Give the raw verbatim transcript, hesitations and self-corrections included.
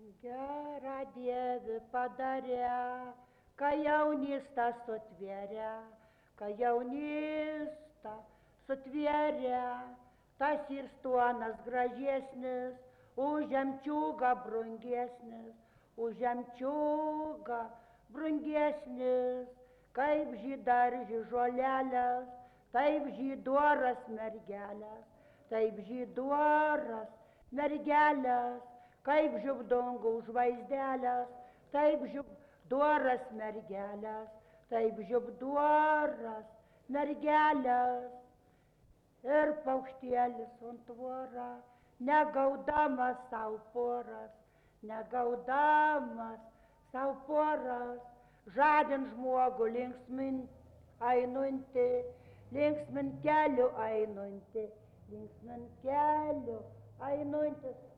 Gerą Dievį padarė, kai jaunystę sutvėrė, kai jaunystę sutvėrė, tas ir stuonas gražesnis, už žemčiūgą brungesnis, už žemčiūgą brungesnis, kaip žydarži žolelės, taip žyduoras mergelės, taip žyduoras mergelės, kaip žibdungų žvaizdelės, taip žibduoras mergelės, taip žibduoras mergelės. Ir paukštėlis ant tvora, negaudamas savo poras, negaudamas savo poras, žadint žmogų linksmint einunti, linksmint keliu einunti, linksmint keliu einuntis.